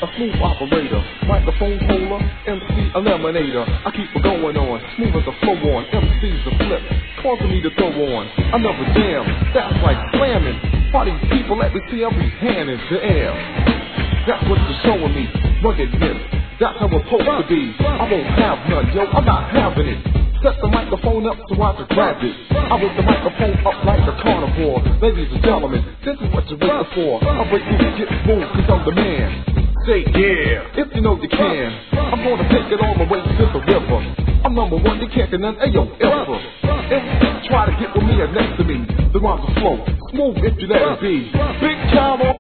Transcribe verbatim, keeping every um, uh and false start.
a smooth operator, microphone holder, M C eliminator. I keep it going on, smooth as a flow on, M Cs a flip, causing me to throw on another jam. That's like slamming. Party people, let me see every hand in the air. That's what you're showing me, ruggedness. That's how it's supposed to be. I won't have none, yo, I'm not having it. Set the microphone up so I can grab it. I whip the microphone up like a carnivore. Ladies and gentlemen, this is what you're waiting for. I'll break through and get moved cause I'm the man. Say yeah, if you know you can. I'm gonna take it all the way to the river. I'm number one, you can't get none, ayo, ever. If you try to get with me or next to me, the rhymes will flow. Smooth if you let it be. Big time on